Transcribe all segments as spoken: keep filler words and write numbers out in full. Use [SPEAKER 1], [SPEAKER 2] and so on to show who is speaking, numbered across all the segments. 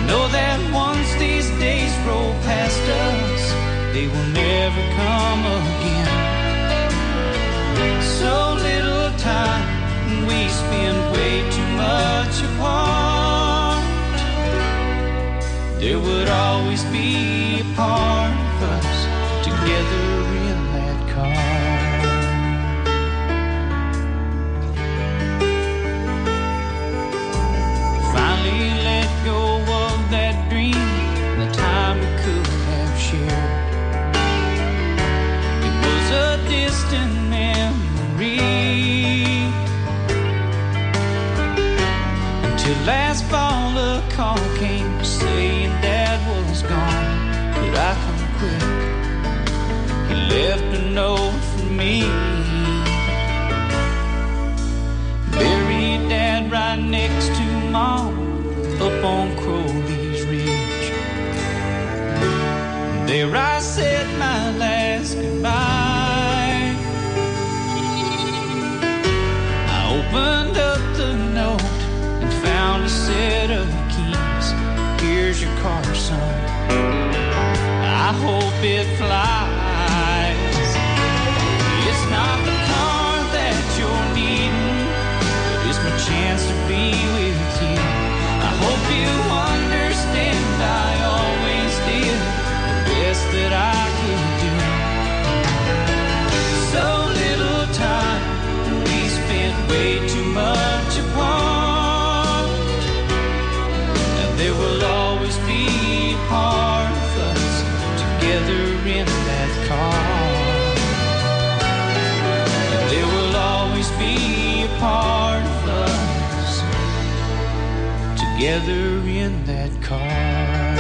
[SPEAKER 1] know that once these days roll past us, they will never come again. So little time, we spend way too much apart. There would always be a part of us together in that car. Finally let go of that dream, the time we could have shared. It was a distant memory, until last fall a call came saying Dad was gone. Could I come quick? He left a note for me. Buried Dad right next to Mom up on Crowley's Ridge. There I said my last goodbye. I opened up the note and found a set of keys. Here's your car, son. I hope it flies. It's not the car that you're needing, but it's my chance to be with you. I hope you understand I always did the best that I could do. So little time, we spent way too much apart. And there will always be a part of us together in that car. And there will always be a part of us together in that car.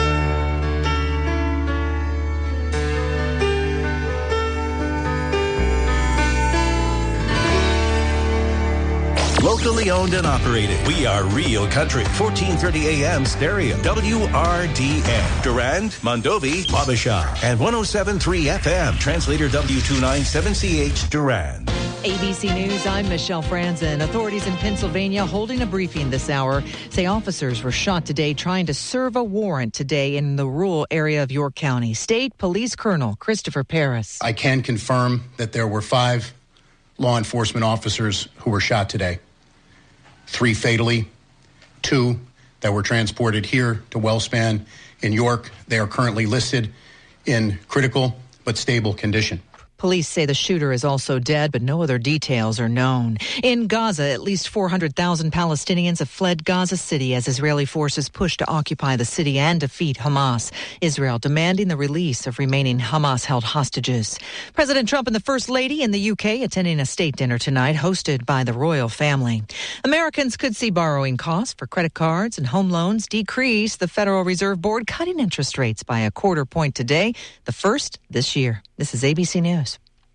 [SPEAKER 2] Locally owned and operated. We are Real Country. fourteen thirty A M stereo. W R D N. Durand, Mondovi, Wabasha. And one oh seven point three F M. Translator W two ninety-seven C H, Durand.
[SPEAKER 3] A B C News, I'm Michelle Franzen. Authorities in Pennsylvania holding a briefing this hour say officers were shot today trying to serve a warrant today in the rural area of York County. State Police Colonel Christopher Paris.
[SPEAKER 4] I can confirm that there were five law enforcement officers who were shot today. Three fatally, two that were transported here to Wellspan in York. They are currently listed in critical but stable condition.
[SPEAKER 3] Police say the shooter is also dead, but no other details are known. In Gaza, at least four hundred thousand Palestinians have fled Gaza City as Israeli forces push to occupy the city and defeat Hamas. Israel demanding the release of remaining Hamas-held hostages. President Trump and the First Lady in the U K attending a state dinner tonight hosted by the royal family. Americans could see borrowing costs for credit cards and home loans decrease. The Federal Reserve Board cutting interest rates by a quarter point today, the first this year. This is A B C News.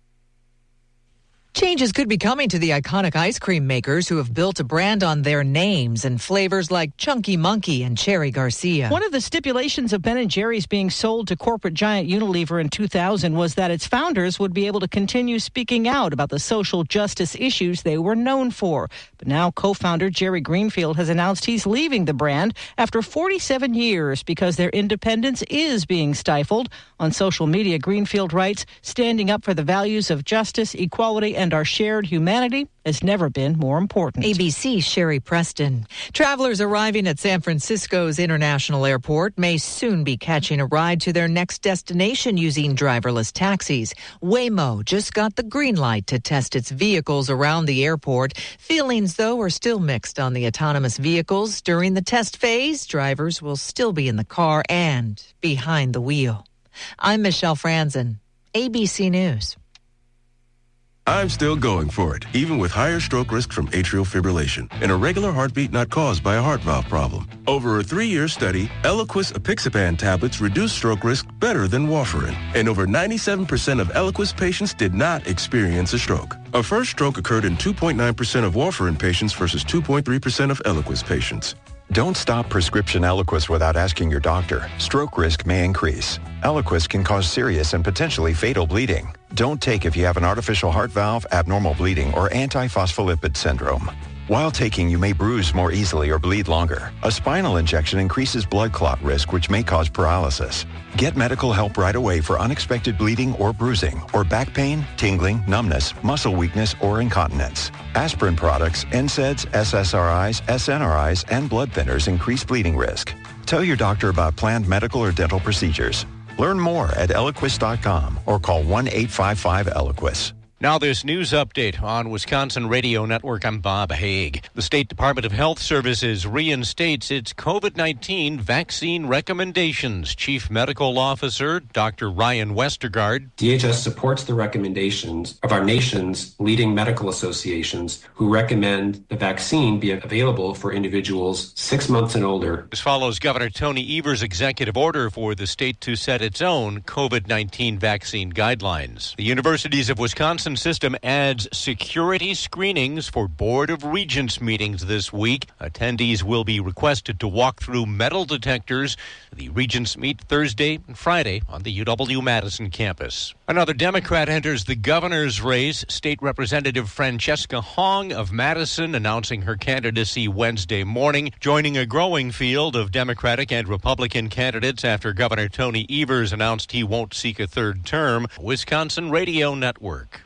[SPEAKER 3] Changes could be coming to the iconic ice cream makers who have built a brand on their names and flavors like Chunky Monkey and Cherry Garcia.
[SPEAKER 5] One of the stipulations of Ben and Jerry's being sold to corporate giant Unilever in two thousand was that its founders would be able to continue speaking out about the social justice issues they were known for. But now co-founder Jerry Greenfield has announced he's leaving the brand after forty-seven years because their independence is being stifled. On social media, Greenfield writes, "Standing up for the values of justice, equality, and our shared humanity has never been more important."
[SPEAKER 3] A B C's Sherry Preston. Travelers arriving at San Francisco's International Airport may soon be catching a ride to their next destination using driverless taxis. Waymo just got the green light to test its vehicles around the airport. Feelings, though, are still mixed on the autonomous vehicles. During the test phase, drivers will still be in the car and behind the wheel. I'm Michelle Franzen, A B C News.
[SPEAKER 6] I'm still going for it, even with higher stroke risk from atrial fibrillation, an irregular heartbeat not caused by a heart valve problem. Over a three-year study, Eliquis apixaban tablets reduce stroke risk better than warfarin, and over ninety-seven percent of Eliquis patients did not experience a stroke. A first stroke occurred in two point nine percent of warfarin patients versus two point three percent of Eliquis patients.
[SPEAKER 7] Don't stop prescription Eliquis without asking your doctor. Stroke risk may increase. Eliquis can cause serious and potentially fatal bleeding. Don't take if you have an artificial heart valve, abnormal bleeding, or antiphospholipid syndrome. While taking, you may bruise more easily or bleed longer. A spinal injection increases blood clot risk, which may cause paralysis. Get medical help right away for unexpected bleeding or bruising, or back pain, tingling, numbness, muscle weakness, or incontinence. Aspirin products, N SAIDs, S S R Is, S N R Is, and blood thinners increase bleeding risk. Tell your doctor about planned medical or dental procedures. Learn more at Eliquis dot com or call one eight five five Eliquis.
[SPEAKER 8] Now this news update on Wisconsin Radio Network. I'm Bob Haig. The State Department of Health Services reinstates its COVID nineteen vaccine recommendations. Chief Medical Officer Doctor Ryan Westergaard.
[SPEAKER 9] D H S supports the recommendations of our nation's leading medical associations who recommend the vaccine be available for individuals six months and older.
[SPEAKER 8] This follows Governor Tony Evers' executive order for the state to set its own COVID nineteen vaccine guidelines. The Universities of Wisconsin system adds security screenings for Board of Regents meetings this week. Attendees will be requested to walk through metal detectors. The Regents meet Thursday and Friday on the U W-Madison campus. Another Democrat enters the governor's race. State Representative Francesca Hong of Madison announcing her candidacy Wednesday morning, joining a growing field of Democratic and Republican candidates after Governor Tony Evers announced he won't seek a third term. Wisconsin Radio Network.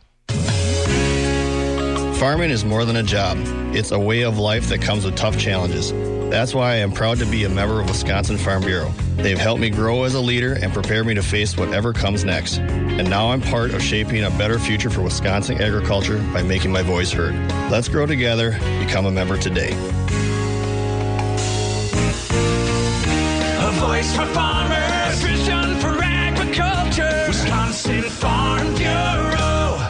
[SPEAKER 10] Farming is more than a job. It's a way of life that comes with tough challenges. That's why I am proud to be a member of Wisconsin Farm Bureau. They've helped me grow as a leader and prepare me to face whatever comes next. And now I'm part of shaping a better future for Wisconsin agriculture by making my voice heard. Let's grow together. Become a member today.
[SPEAKER 1] A voice for farmers, vision for agriculture. Wisconsin Farm Bureau.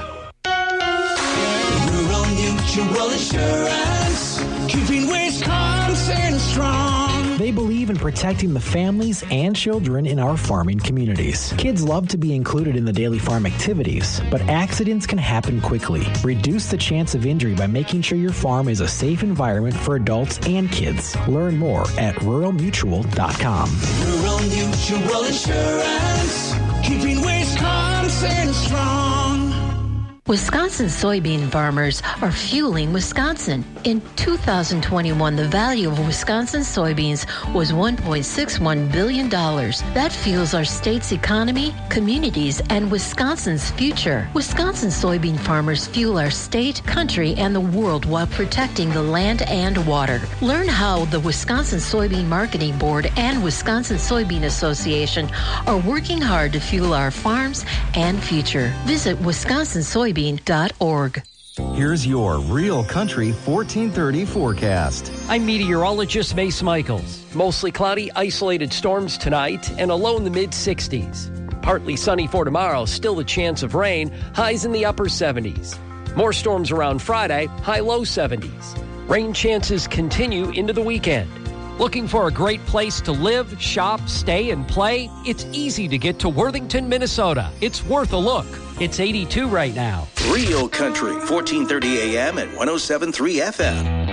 [SPEAKER 1] Rural Mutual Insurance, keeping Wisconsin strong.
[SPEAKER 11] They believe in protecting the families and children in our farming communities. Kids love to be included in the daily farm activities, but accidents can happen quickly. Reduce the chance of injury by making sure your farm is a safe environment for adults and kids. Learn more at rural mutual dot com.
[SPEAKER 1] Rural Mutual Insurance, keeping Wisconsin strong.
[SPEAKER 12] Wisconsin soybean farmers are fueling Wisconsin. In two thousand twenty-one, the value of Wisconsin soybeans was one point six one billion dollars. That fuels our state's economy, communities, and Wisconsin's future. Wisconsin soybean farmers fuel our state, country, and the world while protecting the land and water. Learn how the Wisconsin Soybean Marketing Board and Wisconsin Soybean Association are working hard to fuel our farms and future. Visit wisconsin soybean dot org.
[SPEAKER 13] Here's your Real Country fourteen thirty forecast.
[SPEAKER 14] I'm meteorologist Mace Michaels. Mostly cloudy, isolated storms tonight and a low in the mid sixties. Partly sunny for tomorrow, still a chance of rain, highs in the upper seventies. More storms around Friday, high low seventies. Rain chances continue into the weekend. Looking for a great place to live, shop, stay, and play? It's easy to get to Worthington, Minnesota. It's worth a look. It's eighty-two right now.
[SPEAKER 2] Real Country, fourteen thirty A M and one oh seven point three F M.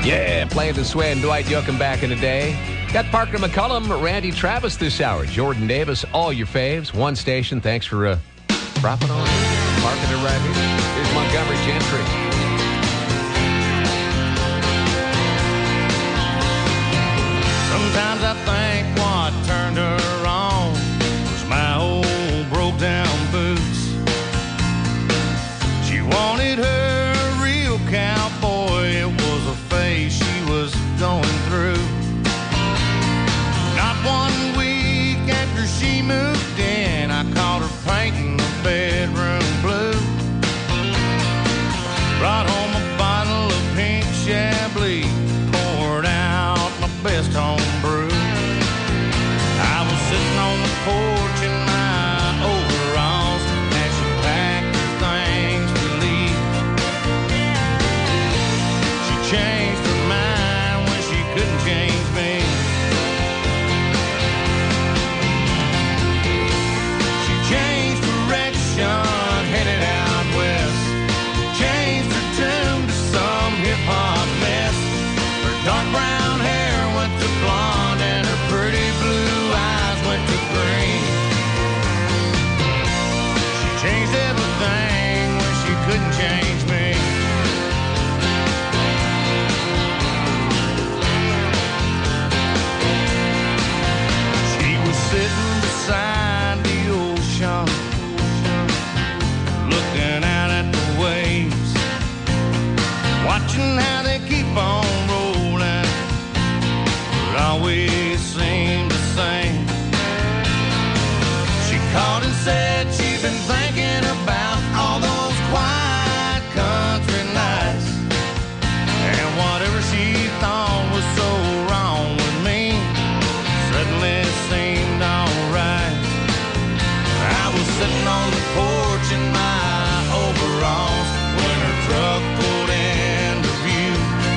[SPEAKER 15] Yeah, playing the sway and Dwight Yoakam back in the day. Got Parker McCullum, Randy Travis this hour. Jordan Davis, all your faves. One station. Thanks for uh, dropping on in. Parking it right here. Here's Montgomery Gentry.
[SPEAKER 1] Sometimes I think what turned her on was my old broke down boots. She wanted her real cowboy. It was a phase she was going through. Not one week after she moved in, I caught her painting the bedroom blue. Brought home a bottle of pink Chablis, poured out my best home brew. I was sitting on the porch in my overalls as she packed her things to leave. She changed her mind when she couldn't change me. She changed direction, headed out west. Changed her tune to some hip-hop mess. Her dark brown hair went to blonde and her pretty blue eyes went to green. She changed everything when she couldn't change me. She was sitting beside the ocean, looking out at the waves, watching how they keep on rolling, but always seem the same. She called and said she'd been thinking about all those quiet country nights, and whatever she thought was so wrong with me suddenly seemed alright. I was sitting on the porch in my overalls when her truck pulled into view.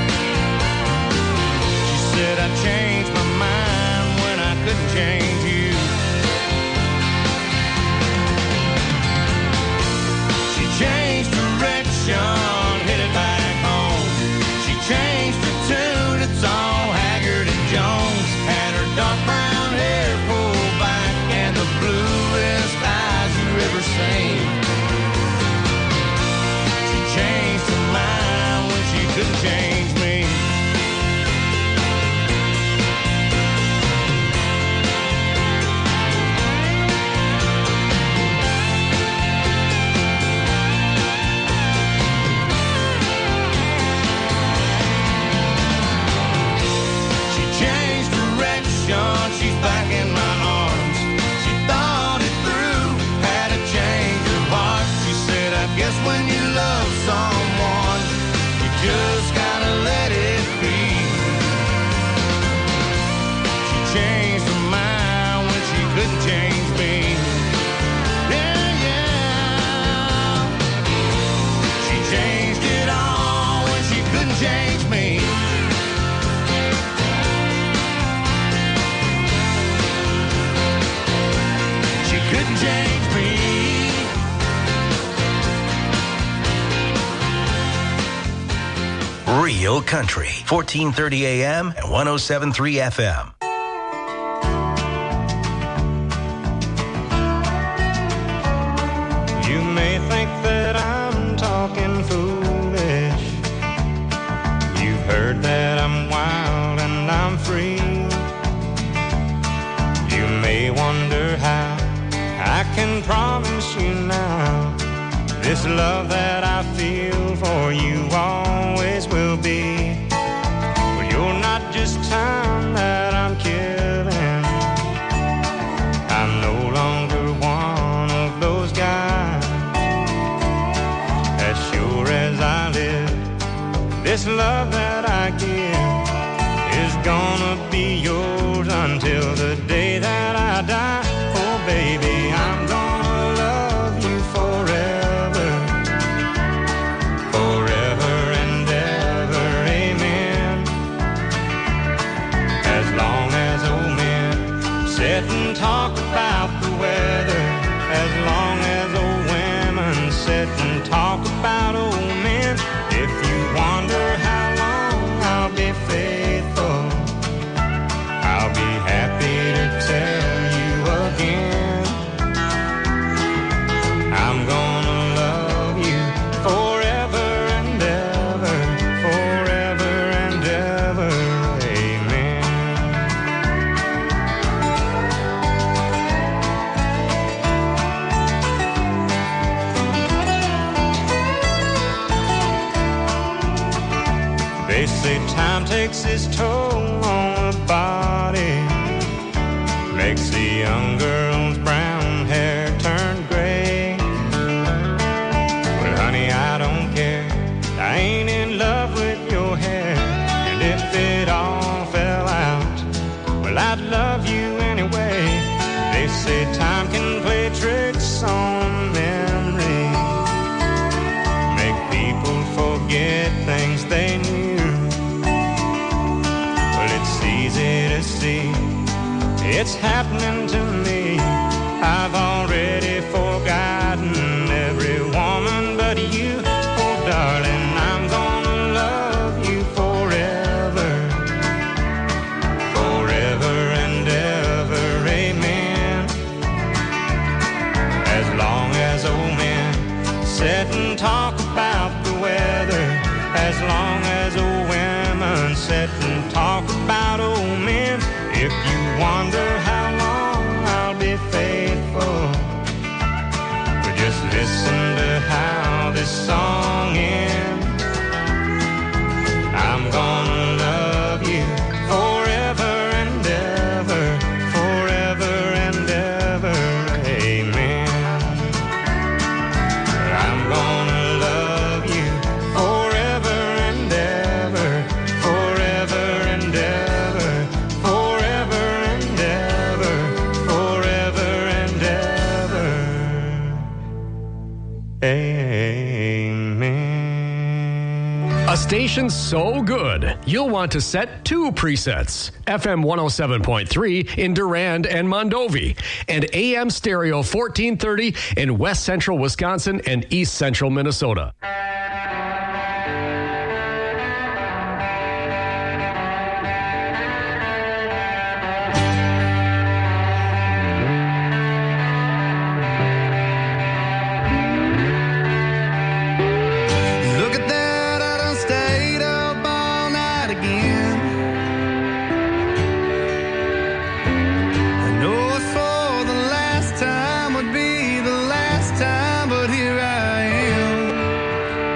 [SPEAKER 1] She said I changed my mind when I couldn't change you. She changed direction, headed back home. She changed her tune, it's all Haggard and Jones. Had her dark brown hair pulled back and the bluest eyes you ever seen. She changed her mind when she couldn't change me. She changed direction, she's back in my arms. She thought it through, had a change of heart. She said, I guess when you love someone, you just gotta let it be. She changed her mind when she couldn't change me. Yeah, yeah. She changed it all when she couldn't change me. She couldn't change me.
[SPEAKER 2] Real Country, fourteen thirty A M and one oh seven point three F M.
[SPEAKER 1] You may think that I'm talking foolish. You've heard that I'm wild and I'm free. You may wonder how I can promise you now this love that I feel for you always will be. But you're not just time that I'm killing. I'm no longer one of those guys. As sure as I live, this love that I give is gonna be yours until the day that I die. Oh baby, I'm gonna love you forever, forever and ever, amen. As long as old men sit and talk about the weather, as long as old women sit and talk about old men, if you wonder how long I'll be They say time takes its toll on the body, makes the young girl's brown hair turn gray. Well, honey, I don't care. I ain't in love with your hair. And if it all fell out, well, I'd love you anyway. They say time can play tricks on memory, make people forget things they knew. Well, it's easy to see it's happening to me. I've already forgotten every woman but you. Oh, darling, I'm gonna love you forever, forever and ever, amen. As long as old men sit and talk about the weather, as long as old women sit and talk about old men. If you wonder how long I'll be faithful, but just listen to how this song ends. I'm gonna love you forever and ever, forever and ever, amen. I'm gonna love you forever and ever, forever and ever, forever and ever, forever and ever, amen.
[SPEAKER 16] A station so good, you'll want to set two presets. F M one oh seven point three in Durand and Mondovi, and A M Stereo fourteen thirty in West Central Wisconsin and East Central Minnesota.
[SPEAKER 17] Look at that, I done stayed up all night again. I know it's for the last time, would be the last time, but here I am.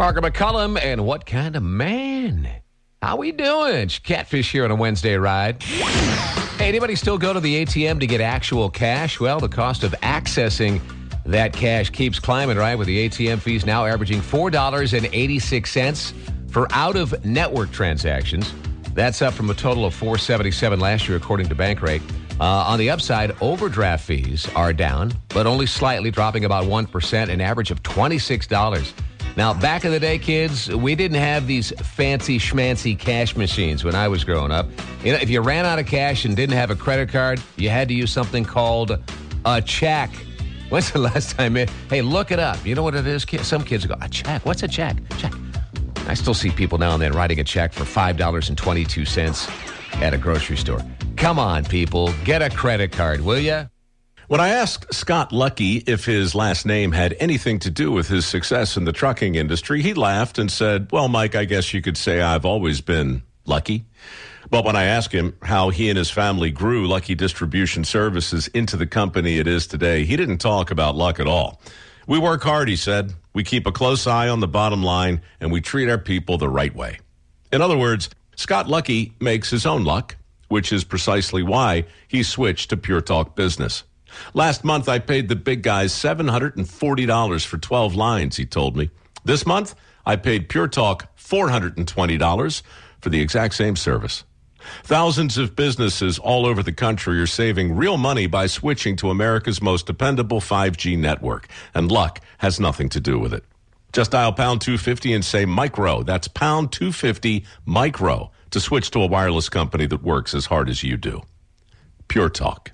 [SPEAKER 15] Parker McCullum, and what kind of man? How we doing? Catfish here on a Wednesday ride. Hey, anybody still go to the A T M to get actual cash? Well, the cost of accessing that cash keeps climbing, right? With the A T M fees now averaging four dollars and eighty-six cents for out-of-network transactions. That's up from a total of four dollars and seventy-seven cents last year, according to Bankrate. Uh, on the upside, overdraft fees are down, but only slightly, dropping about one percent, an average of twenty-six dollars. Now, back in the day, kids, we didn't have these fancy schmancy cash machines when I was growing up. You know, if you ran out of cash and didn't have a credit card, you had to use something called a check. When's the last time it, hey, look it up. You know what it is? Some kids go, a check? What's a check? Check. I still see people now and then writing a check for five dollars and twenty-two cents at a grocery store. Come on, people. Get a credit card, will ya?
[SPEAKER 18] When I asked Scott Lucky if his last name had anything to do with his success in the trucking industry, he laughed and said, well, Mike, I guess you could say I've always been lucky. But when I asked him how he and his family grew Lucky Distribution Services into the company it is today, he didn't talk about luck at all. We work hard, he said. We keep a close eye on the bottom line, and we treat our people the right way. In other words, Scott Lucky makes his own luck, which is precisely why he switched to Pure Talk Business. Last month, I paid the big guys seven hundred forty dollars for twelve lines, he told me. This month, I paid Pure Talk four hundred twenty dollars for the exact same service. Thousands of businesses all over the country are saving real money by switching to America's most dependable five G network, and luck has nothing to do with it. Just dial pound two fifty and say micro. That's pound two fifty micro to switch to a wireless company that works as hard as you do. Pure Talk.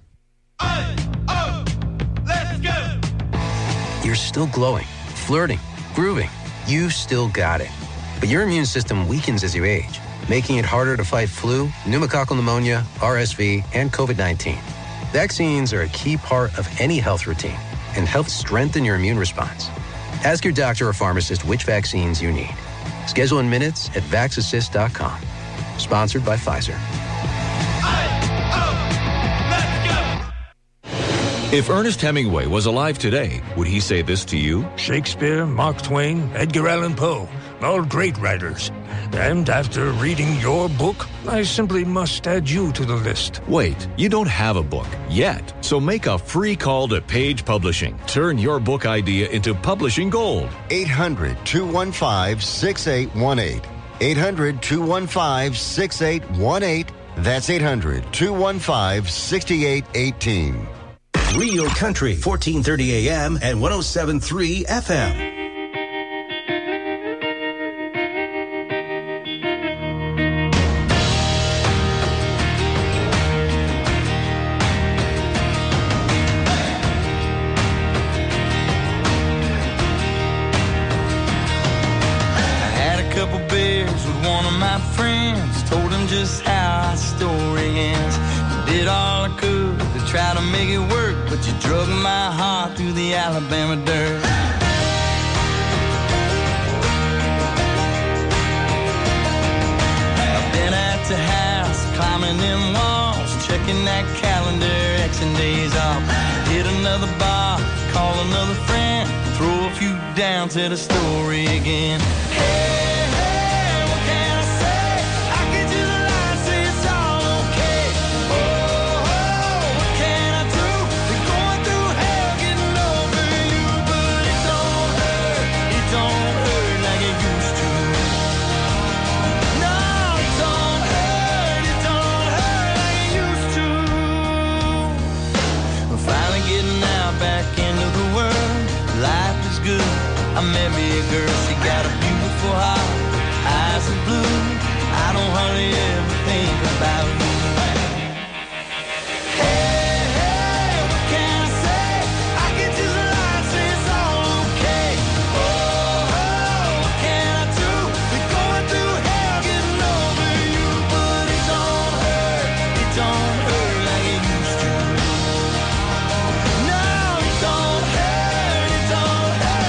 [SPEAKER 19] Oh, let's go. You're still glowing, flirting, grooving. You still got it. But your immune system weakens as you age, making it harder to fight flu, pneumococcal pneumonia, R S V, and COVID nineteen. Vaccines are a key part of any health routine and help strengthen your immune response. Ask your doctor or pharmacist which vaccines you need. Schedule in minutes at vax assist dot com. Sponsored by Pfizer.
[SPEAKER 20] If Ernest Hemingway was alive today, would he say this to you?
[SPEAKER 21] Shakespeare, Mark Twain, Edgar Allan Poe, all great writers. And after reading your book, I simply must add you to the list.
[SPEAKER 20] Wait, you don't have a book yet, so make a free call to Page Publishing. Turn your book idea into publishing gold.
[SPEAKER 22] eight hundred, two one five, six eight one eight. eight hundred, two one five, six eight one eight. That's eight hundred, two one five, six eight one eight.
[SPEAKER 2] Real Country, fourteen thirty A M and one oh seven point three F M.
[SPEAKER 23] I had a couple beers with one of my friends, told him just how our story ends. Did all I could to try to make it work, but you drug my heart through the Alabama dirt. I've been at the house, climbing them walls, checking that calendar, Xing days off. Hit another bar, call another friend, throw a few down to the story again. Hey! I met me a girl, she got a beautiful heart, eyes of blue. I don't hardly ever think about you. Hey, hey, what can I say? I can just lie, say it's all okay. Oh, oh, what can I do? We're going through hell, getting over you, but it don't hurt, it don't hurt like it used to. No, it don't hurt, it don't hurt.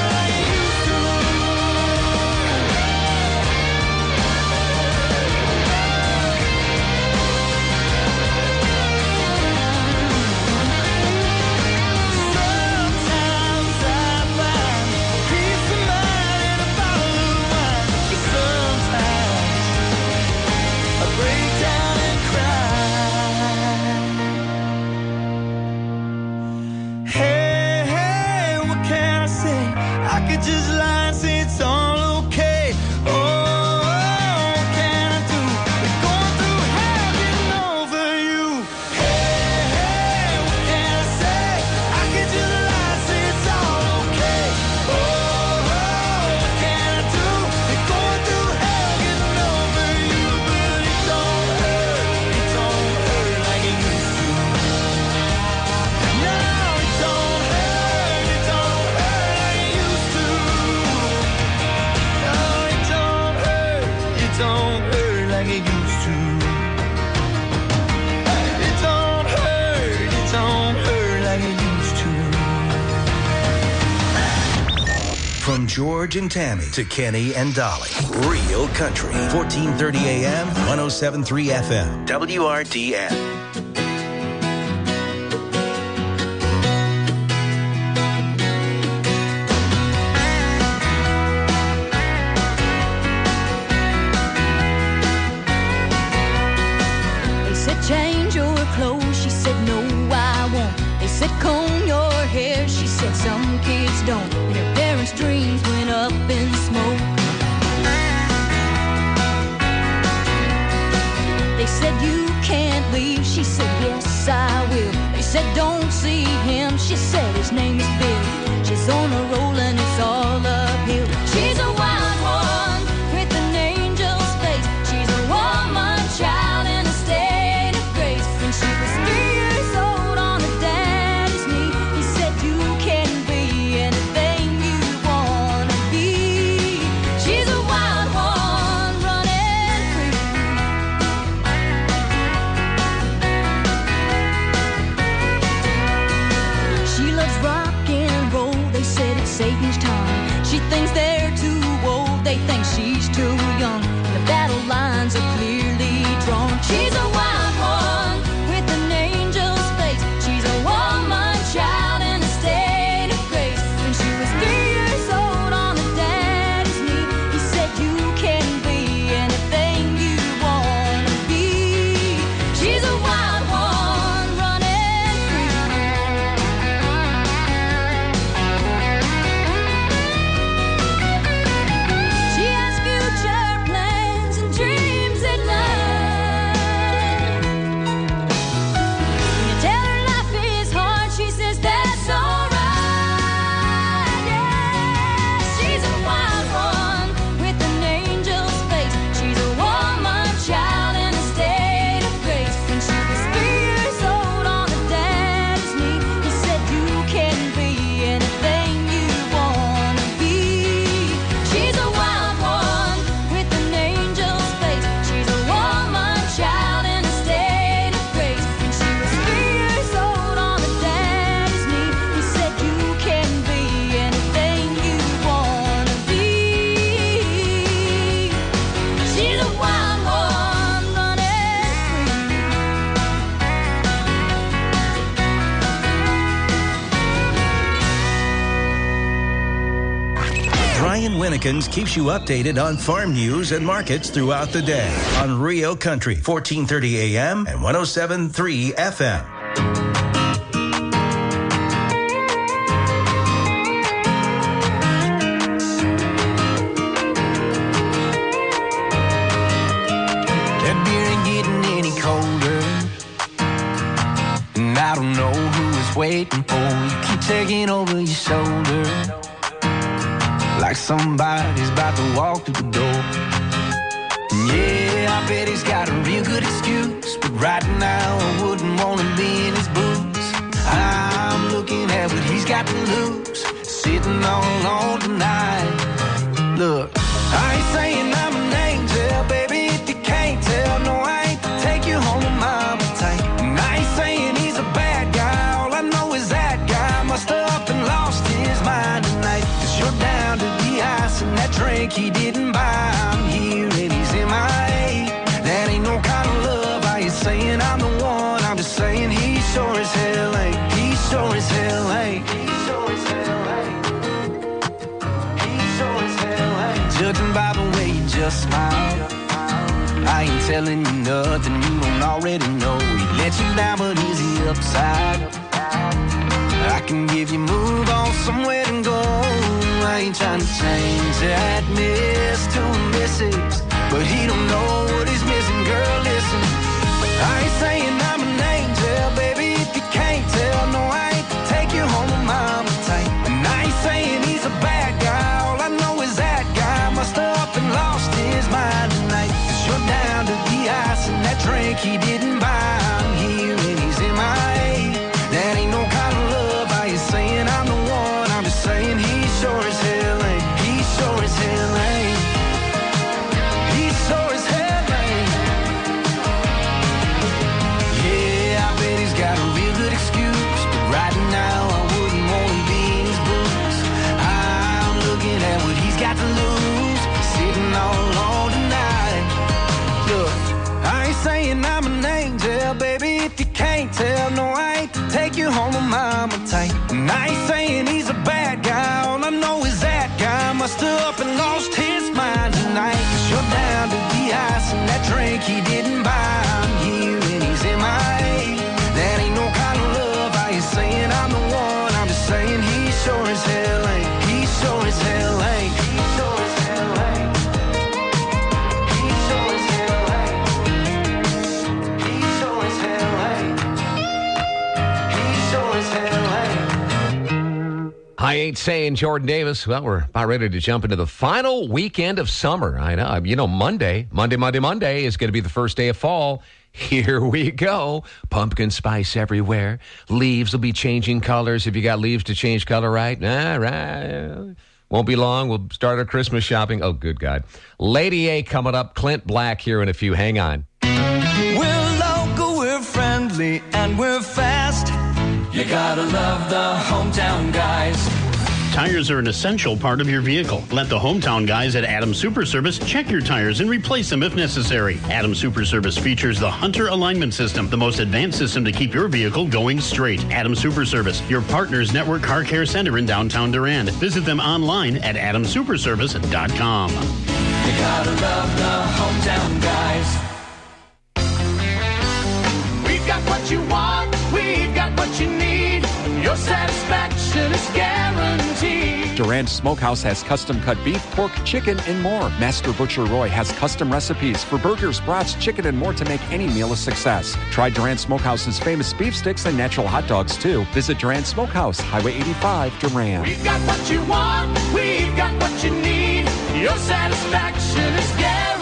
[SPEAKER 23] it don't hurt like it used to. It don't hurt, it don't hurt like it used to.
[SPEAKER 2] From George and Tammy to Kenny and Dolly. Real Country. fourteen thirty A M, one oh seven point three F M. W R D N.
[SPEAKER 3] Change your clothes, she said no I won't. They said comb your hair, she said some kids don't. And her parents' dreams went up in smoke. They said you can't leave, she said yes I will. They said don't see him, she said his name is Bill. She's on a roll and it's all uphill. She's a wild one with an angel's face. She's a woman child in a state. She was three years old on her daddy's knee. He said you can be anything you wanna be. She's a wild one running free. She loves rock and roll. They said it's Satan's time. She thinks they're too old. They think she's too young. The battle lines are clearly drawn. She's a wild one. Child in a state of grace. When she was three years old on her daddy's knee, he said you can be anything you wanna be. She's a wild one running free. She has future plans and dreams at night. When you tell her life is hard, she says that's alright, yeah. She's a wild one with an angel's face. She's a woman child in a state of grace. When she was three years old on her daddy's knee, he said you can be anything you wanna be. She's a wild one with an angel's face. She's a woman child in a state of grace. When she was three years old on her daddy's knee, he said you can be anything you wanna be. She's a wild one running
[SPEAKER 2] Brian Winnekins keeps you updated on farm news and markets throughout the day on Rio Country, fourteen thirty A M and one oh seven point three F M.
[SPEAKER 23] That beer ain't getting any colder, and I don't know who it's waiting for. You keep taking over your shoulder, like somebody's about to walk through the door. And yeah, I bet he's got a real good excuse, but right now I wouldn't want to be in his boots. I'm looking at what he's got to lose, sitting all alone tonight. Look, I ain't saying I'm an angel, baby, if you can't tell. No, I ain't to take you home with my appetite. And I ain't saying he's a bad guy, all I know is that guy must have up and lost his mind tonight. Cause you're down to the ice and that drink he didn't buy. I'm here and he's in my A. That ain't no kind of love. I ain't saying I'm the one, I'm just saying he sure as hell ain't. He sure as hell ain't. He sure as hell ain't. He sure as hell ain't. Judging by the way you just smile, I ain't telling you nothing you don't already know. He let you down, but is he upside? I can give you move on somewhere to go. I ain't trying to change that miss to a missus, but he don't know what he's missing. Girl, listen, I ain't saying I'm an angel, baby, if you can't tell. No, I ain't to take you home with my appetite. And I ain't saying he's a bad guy, all I know is that guy must have up and lost his mind tonight. Cause you're down to the ice and that drink he didn't buy. I'm here and he's in my A. That ain't no kind of love. I ain't saying I'm the one, I'm just saying he sure as hell ain't. He sure as hell ain't. He sure he didn't buy. I'm here and he's in my A. That ain't no kind of love. I ain't saying I'm the one. I'm just saying he sure as hell ain't. He sure as hell ain't. He sure as hell ain't. He sure as hell ain't. He sure as hell ain't. He sure as hell ain't.
[SPEAKER 15] I ain't saying Jordan Davis. Well, we're about ready to jump into the final weekend of summer. I know. You know, Monday, Monday, Monday, Monday is going to be the first day of fall. Here we go. Pumpkin spice everywhere. Leaves will be changing colors. If you got leaves to change color, right? All right. Won't be long. We'll start our Christmas shopping. Oh, good God. Lady A coming up. Clint Black here in a few. Hang on.
[SPEAKER 23] We're local, we're friendly, and we're fast. You gotta love the hometown guys.
[SPEAKER 4] Tires are an essential part of your vehicle. Let the hometown guys at Adams Super Service check your tires and replace them if necessary. Adams Super Service features the Hunter Alignment System, the most advanced system to keep your vehicle going straight. Adams Super Service, your partner's network car care center in downtown Durand. Visit them online at adams super service dot com.
[SPEAKER 23] You gotta love the hometown guys.
[SPEAKER 1] We've got what you want, we've got what you need. Your satisfaction is guaranteed.
[SPEAKER 5] Durand Smokehouse has custom-cut beef, pork, chicken, and more. Master Butcher Roy has custom recipes for burgers, brats, chicken, and more to make any meal a success. Try Durand Smokehouse's famous beef sticks and natural hot dogs, too. Visit Durand Smokehouse, Highway eighty-five, Durand.
[SPEAKER 1] We've got what you want, we've got what you need. Your satisfaction is guaranteed.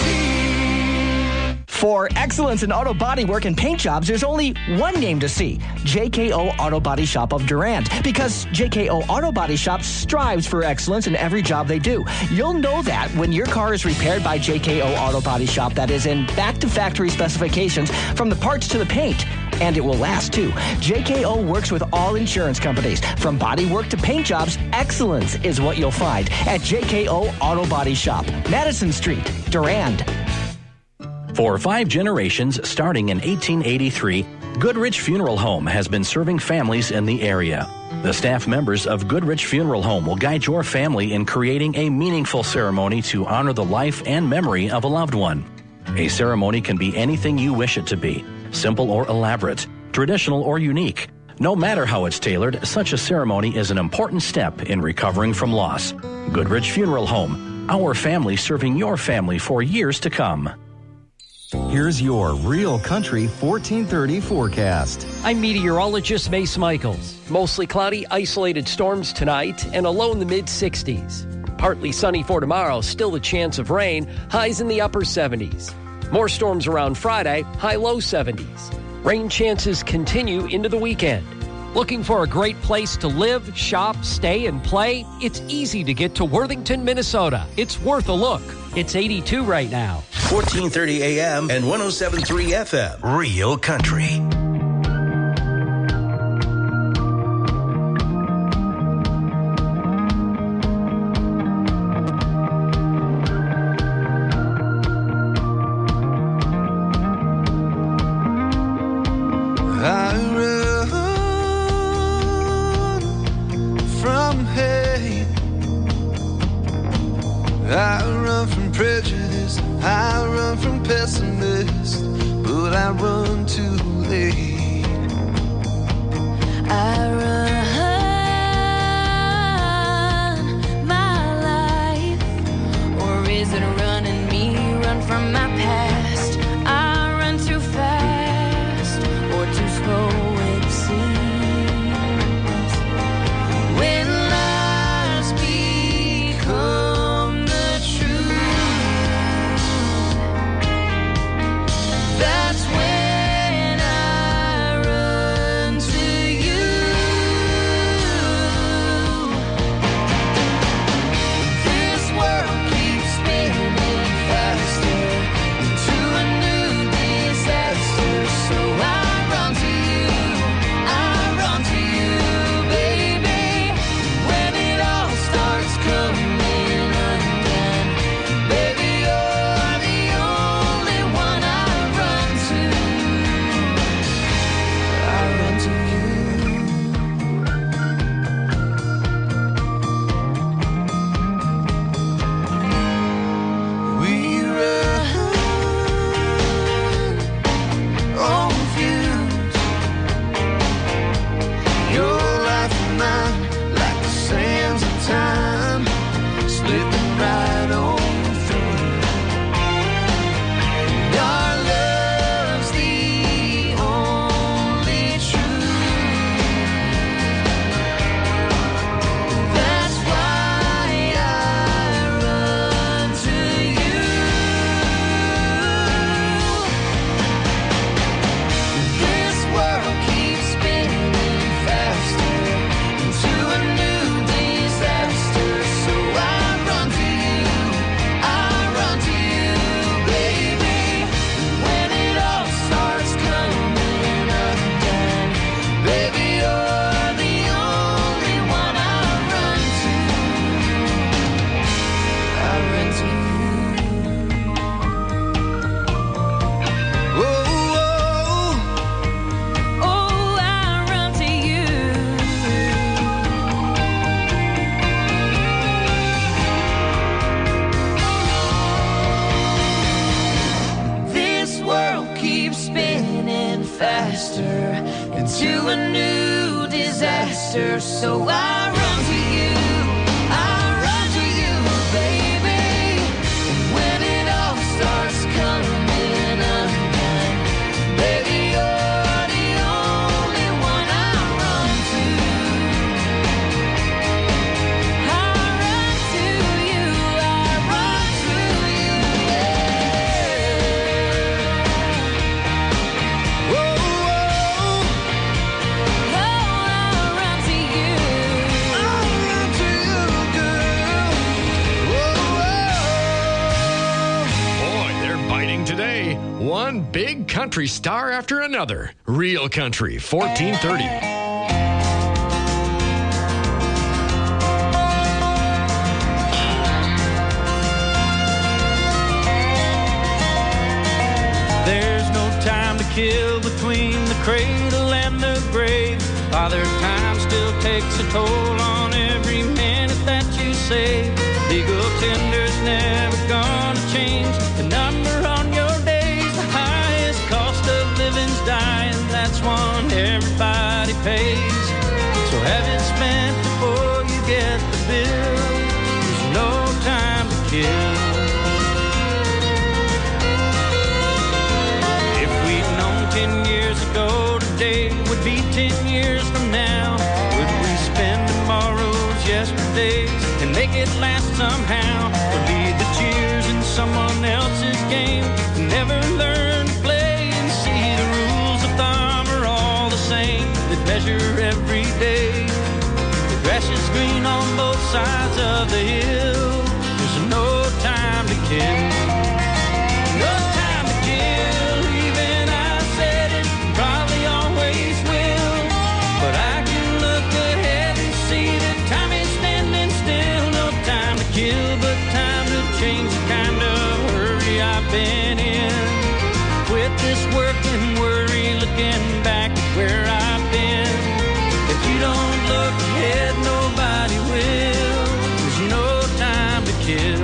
[SPEAKER 6] For excellence in auto body work and paint jobs, there's only one name to see, J K O Auto Body Shop of Durand. Because J K O Auto Body Shop strives for excellence in every job they do. You'll know that when your car is repaired by J K O Auto Body Shop, that is in back-to-factory specifications from the parts to the paint. And it will last, too. J K O works with all insurance companies. From body work to paint jobs, excellence is what you'll find at J K O Auto Body Shop, Madison Street, Durand.
[SPEAKER 24] For five generations, starting in eighteen eighty-three, Goodrich Funeral Home has been serving families in the area. The staff members of Goodrich Funeral Home will guide your family in creating a meaningful ceremony to honor the life and memory of a loved one. A ceremony can be anything you wish it to be, simple or elaborate, traditional or unique. No matter how it's tailored, such a ceremony is an important step in recovering from loss. Goodrich Funeral Home, our family serving your family for years to come.
[SPEAKER 13] Here's your Real Country fourteen thirty forecast.
[SPEAKER 14] I'm meteorologist Mace Michaels. Mostly cloudy, isolated storms tonight and a low in the mid sixties. Partly sunny for tomorrow, still a chance of rain, highs in the upper seventies. More storms around Friday, high low seventies. Rain chances continue into the weekend. Looking for a great place to live, shop, stay, and play? It's easy to get to Worthington, Minnesota. It's worth a look. It's eighty-two right now.
[SPEAKER 2] fourteen thirty A M and one oh seven point three F M. Real Country.
[SPEAKER 23] I run from hate. I run from prejudice. I run from pessimists, but I run too late.
[SPEAKER 3] faster into a new disaster. So I run to you, I run to you, baby. And when it all starts coming undone, baby, you're the only one I run to. I run to you, I run to you, yeah. Whoa, whoa. Oh, I run to you. I run to you, girl. Whoa,
[SPEAKER 16] Boy, they're biting today. One big country star after another. Real Country, fourteen thirty.
[SPEAKER 1] There's no time to kill between the cradle and the grave. Father time still takes a toll on every minute that you save. Legal tender's never gonna change the number on your days. The highest cost of living's dying, that's one everybody pays. So have it spent before you get the bill. There's no time to kill. If we'd known ten years ago, today would be ten years from now. Would we spend tomorrow's yesterdays and make it last somehow? Or lead the cheers in someone else's game and never learn to play and see the rules of thumb are all the same, that measure every day. The grass is green on both sides of the hill. There's no time to kill. No time to kill, even I said it, probably always will. But I can look ahead and see that time is standing still. No time to kill, but time to change the kind of hurry I've been in. Quit this work and worry, looking back at where I've been. If you don't look ahead, nobody will. There's no time to kill.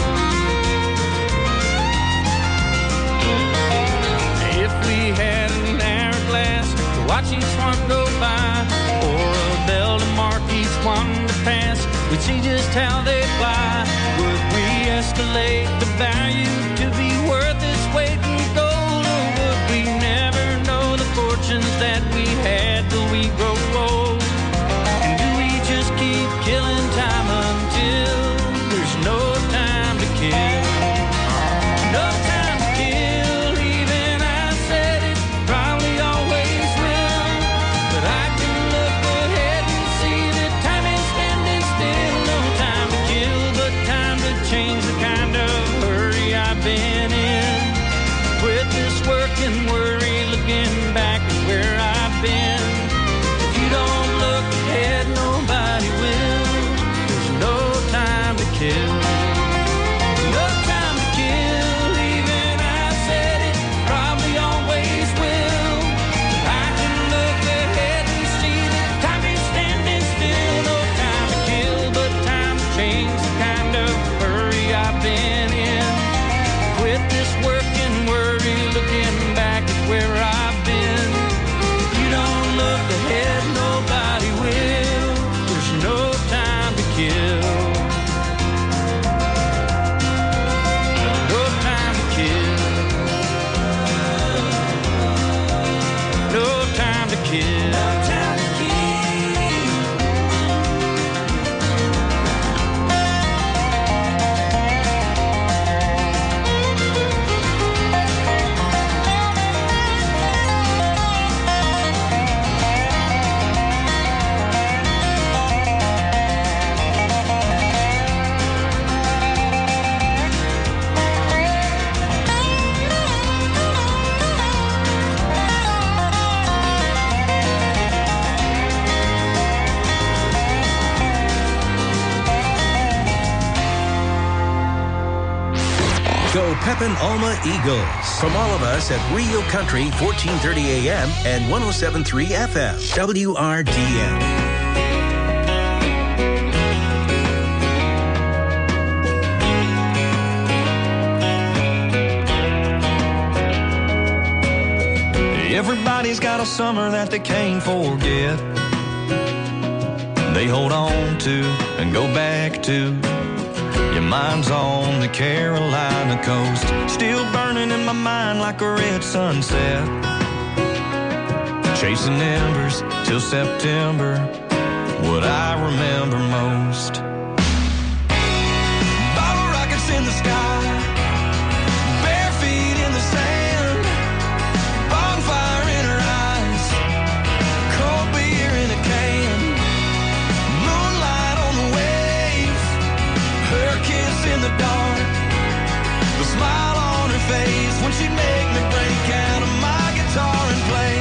[SPEAKER 1] If we had an hourglass to watch each one go by, or a bell to mark each one to pass, we'd see just how they fly. Would we escalate the value to be worth its weight in gold, or would we never know the fortunes that we had till we grow old? And do we just keep killing time until there's no time to kill? No time to kill, even I said it, probably always will. But I can look ahead and see that time is standing still. No time to kill, but time to change the kind of hurry I've been in. Quit this work and worry, looking back at where I've been. If you don't look ahead, nobody will. There's no time to kill. No time to kill, even I said it, probably always will. But I can look ahead and see that time is standing still. No time to kill, but time to change the kind of hurry I've been in. Quit this work and worry, looking back at where I've been. If you don't look ahead, nobody will. There's no time to kill. No time to kill. No time to kill. No time to kill.
[SPEAKER 2] Go Pepin Alma Eagles. From all of us at Real Country, fourteen thirty A M and one oh seven point three F M, W R D M.
[SPEAKER 1] If
[SPEAKER 7] Everybody's got a summer that they can't forget. They hold on to and go back to. Your mind's on the Carolina coast, still burning in my mind like a red sunset. Chasing embers till September, what I remember most. Bottle rockets in the sky, bare feet in the sand, bonfire in her eyes, cold beer in a can, moonlight on the wave, her kiss in the dark, the smile on her face when she'd make me break out of my guitar and play.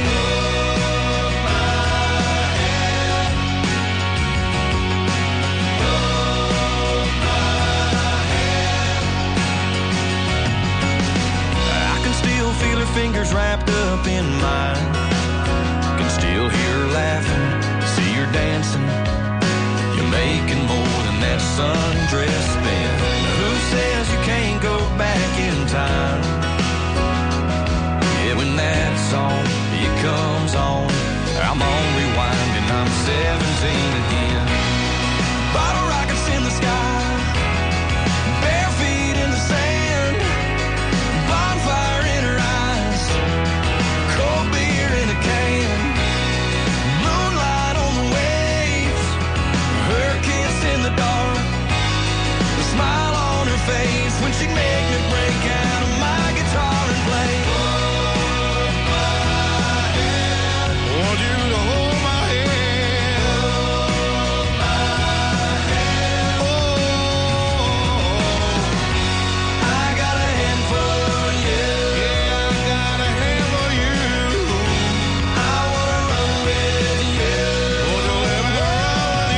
[SPEAKER 7] Feel her fingers wrapped up in mine. Can still hear her laughing, see her dancing. You're making more than that sundress spin. Who says you can't go back in time? Yeah, when that song, it comes on, I'm on rewind and I'm seventeen again. Bottle rockets in the sky, bare feet in the sand, bonfire in her eyes, cold beer in a can, moonlight on the wave, her kiss in the dark, the smile on her face when she'd make me break out of my guitar and play. Hold my hand, want you to hold my hand, hold my hand. Oh, I got a hand for you. Yeah, I got a hand for you. I wanna run with you. Wanna let me run with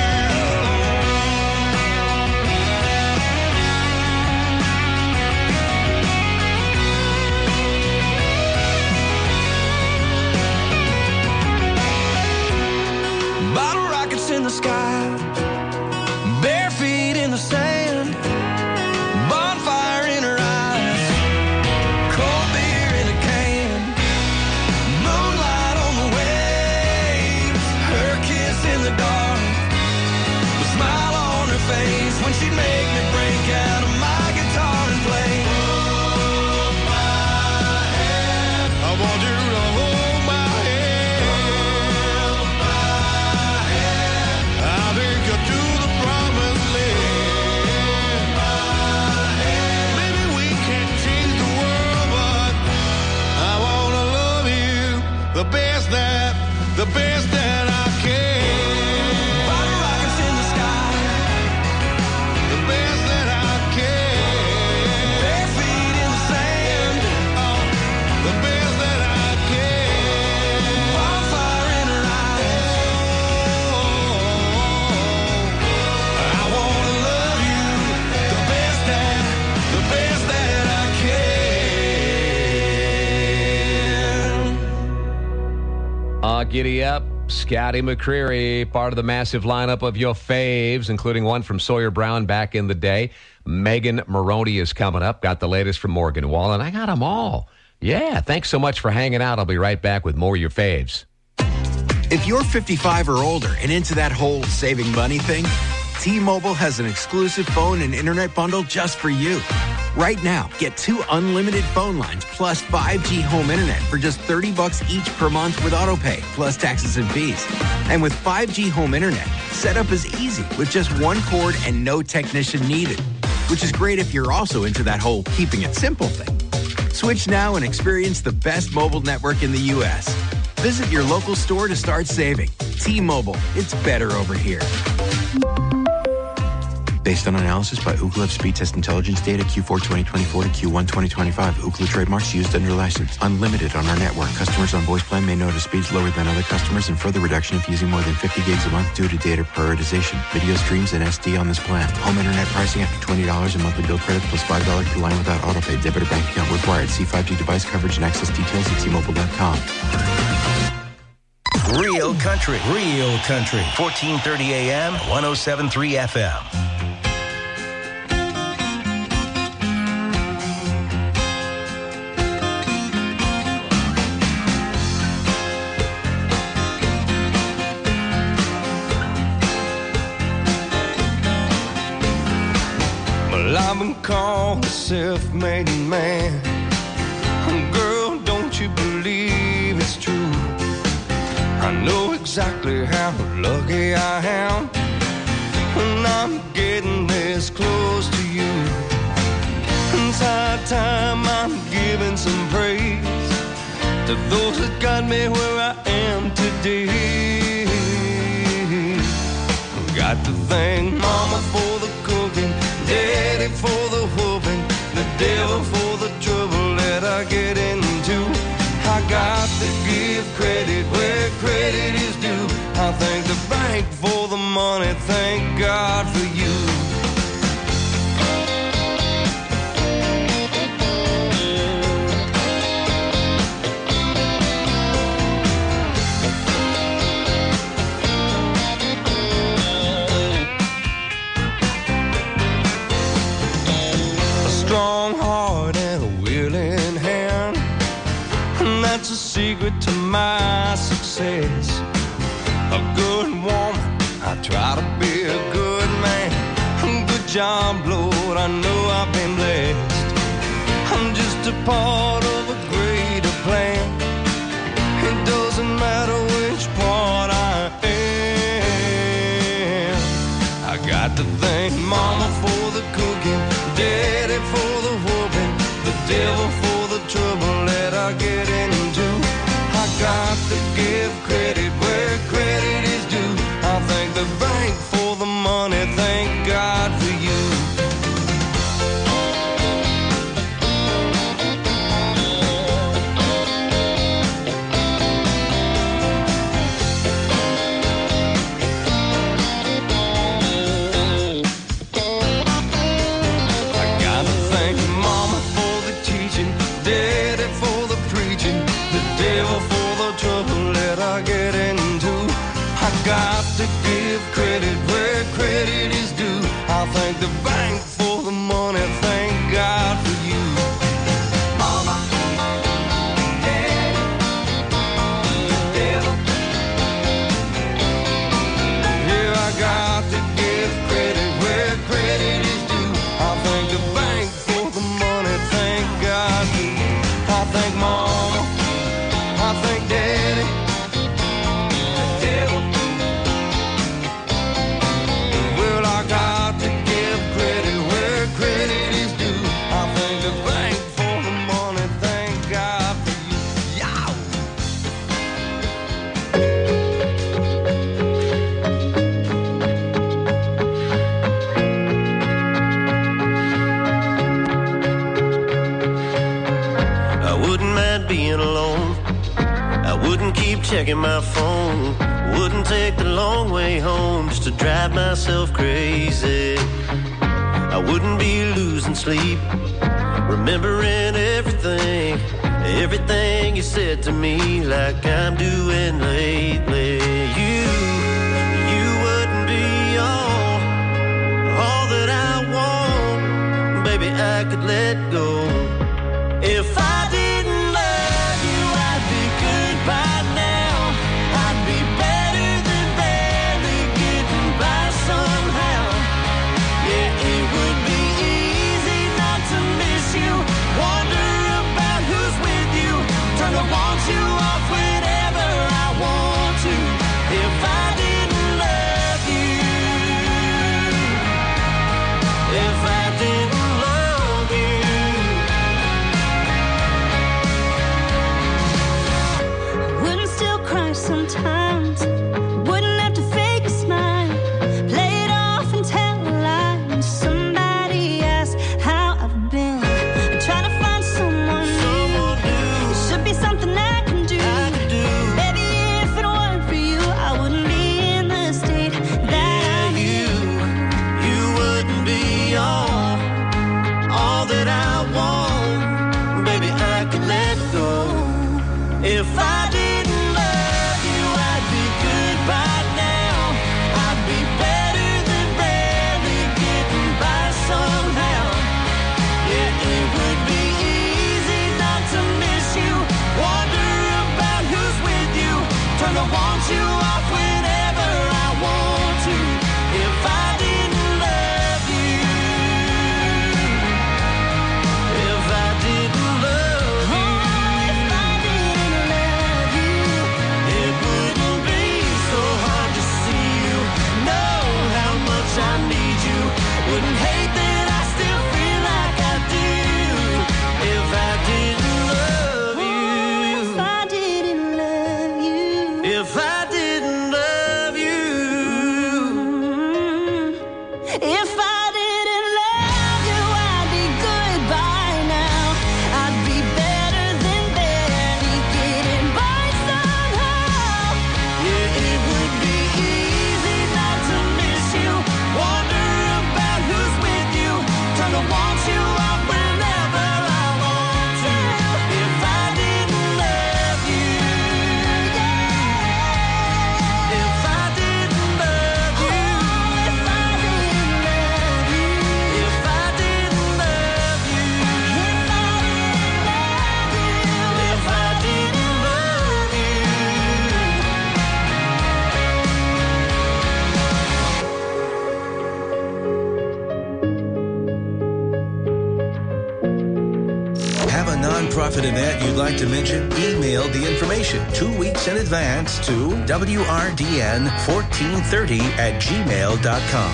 [SPEAKER 7] you. Bottle rockets in the sky, bare feet in the sand, bonfire in her eyes, cold beer in a can, moonlight on the waves, her kiss in the dark, the smile on her face when she'd make me break out of my guitar and play. Hold my hand, I want you to hold my hand, hold my hand. I'll take you to the promised land. My hand. Maybe we can't change the world, but I wanna love you the best that, the best that I can. Bottle rockets in the sky, the best that I can. Bare feet in the sand, oh, the best that I can. Bonfire in her eyes, oh, I wanna love you the best that, the best that I can.
[SPEAKER 15] Uh, giddy up. Scotty McCreery, part of the massive lineup of your faves, including one from Sawyer Brown back in the day. Megan Maroney is coming up. Got the latest from Morgan Wallen. I got them all. Yeah, thanks so much for hanging out. I'll be right back with more of your faves.
[SPEAKER 8] If you're fifty-five or older and into that whole saving money thing, T-Mobile has an exclusive phone and internet bundle just for you. Right now, get two unlimited phone lines plus five G home internet for just thirty bucks each per month with autopay, plus taxes and fees. And with five G home internet, setup is easy with just one cord and no technician needed, which is great if you're also into that whole keeping it simple thing. Switch now and experience the best mobile network in the U S. Visit your local store to start saving. T-Mobile, it's better over here.
[SPEAKER 9] Based on analysis by Ookla Speed Test Intelligence data Q four twenty twenty-four to Q one twenty twenty-five. Ookla trademarks used under license. Unlimited on our network. Customers on voice plan may notice speeds lower than other customers and further reduction if using more than fifty gigs a month due to data prioritization. Video streams and S D on this plan. Home internet pricing after twenty dollars in monthly bill credits plus five dollars per line without autopay. Debit or bank account required. See five G device coverage and access details at T Mobile dot com.
[SPEAKER 2] Real country, real country. fourteen thirty A M, one oh seven point three F M.
[SPEAKER 23] self-made man. Girl, don't you believe it's true? I know exactly how lucky I am when I'm getting this close to you. It's high time I'm giving some praise to those that got me where I am today. Got to thank Mama for the cooking, Daddy for the whooping, the devil for the trouble that I get into. I got to give credit where credit is due. I thank the bank for the money, thank God for you. Strong heart and a willing hand, and that's a secret to my success. A good woman, I try to be a good man. Good job, Lord, I know I've been blessed. I'm just a part of a greater plan. It doesn't matter which part I am. I got to thank Mama for the cooking, Daddy for the whooping, the devil for the trouble that I get into. I got to give credit where credit is due. I thank the bank for the money, thank God for you. Got to give credit where credit is due. I thank the bank for the money, thank God for you. Mama, Daddy, devil. Yeah, I got to give credit where credit is due. I thank the bank for the money, thank God for you. I thank Mama, I thank Daddy.
[SPEAKER 10] Checking my phone, wouldn't take the long way home just to drive myself crazy. I wouldn't be losing sleep, remembering everything, everything you said to me, like I'm doing lately. You, you wouldn't be all, all that I want, baby. I could let go if I didn't love you. I'd be goodbye now. You off whenever I want to. If I didn't love you, if I didn't love you,
[SPEAKER 3] I wouldn't still cry sometimes. Wouldn't have to fake a smile, play it off and tell a lie. When somebody asks how I've been, I'm trying to find someone new. It should be something that if I didn't love you, I'd be goodbye now. I'd be better than barely getting by somehow. Yeah, it would be easy not to miss you, wonder about who's with you, turn to want you off whenever I want to. If I didn't love you,
[SPEAKER 2] an event you'd like to mention, email the information two weeks in advance to W R D N fourteen thirty at gmail dot com.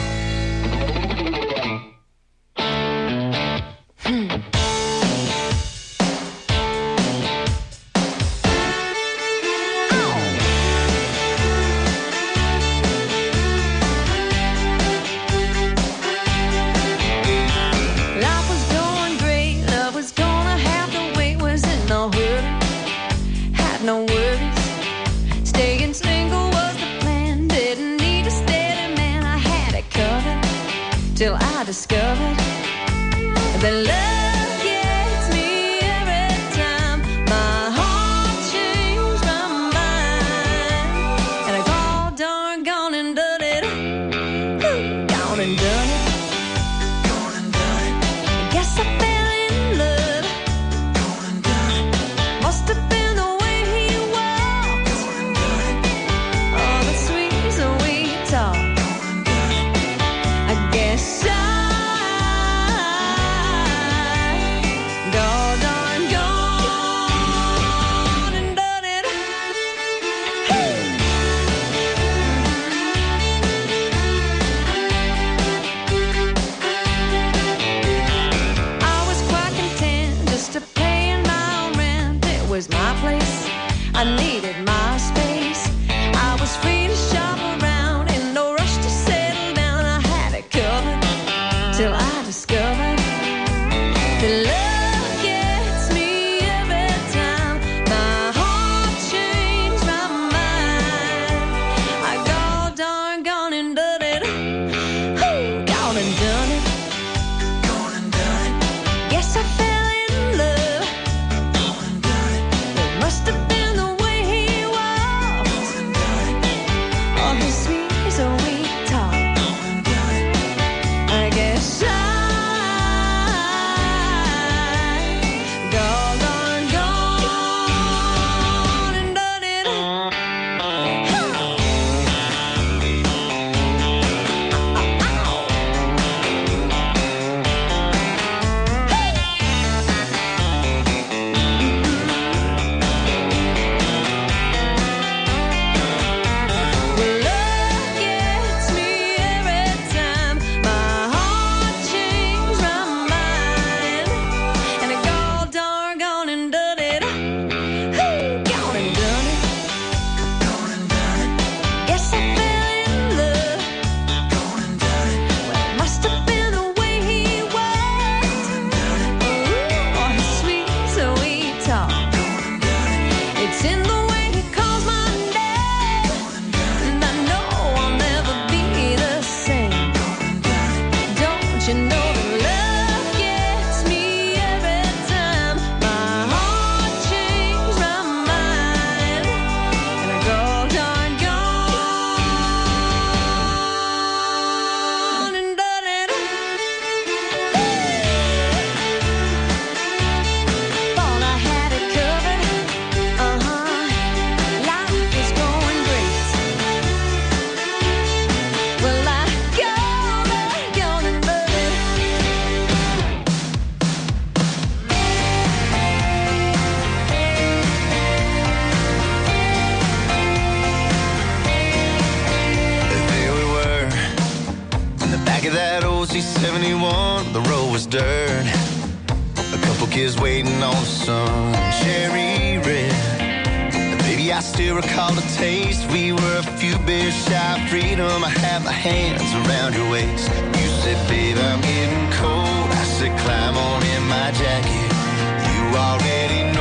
[SPEAKER 3] Life was going great, love was gonna have the way, was in no hurry, had no worries. Staying single was the plan, didn't need a steady man, I had it covered, till I discovered that love gets me every time. My heart changed my mind, and I got darn gone and done it, Ooh, gone and done it. Guess I fell in love. Must have been the way he walked. Oh, the sweet, sweet talk. I guess I got darn gone and done it. I was quite content just to paying my own rent. It was my place, I needed my space. I was free to shop around, in no rush to settle down. I had it covered, till I discovered that love gets me every time. My heart changed my mind. I got darn gone and done it, Ooh, gone and done it. Guess I fell in love. It must have been the way he walked. Oh, his sweet, sweet talk. I guess I got darn gone and done it. Love gets me every time. My heart changed my mind, and I got darn gone and done it. Ooh, gone and done it. Guess I fell in love. Well, it must have been the way he walked. Ooh, oh, his sweet, sweet talk. It's in the way he calls my name, and I know I'll never be the same. Don't you know that love gets me every time? My heart changed my mind, and I go darn gone and done it. Thought I had it covered. Uh-huh. Life was going great. Well, I gone and gone and done it.
[SPEAKER 7] There we were, in the back of that old C seventy-one. The road was dirt, a couple kids waiting on the sun, cherry red. Baby, I still recall the taste. We were a few beers shy of freedom. I had my hands around your waist. You said, babe, I'm getting cold. I said, climb on in my jacket. You already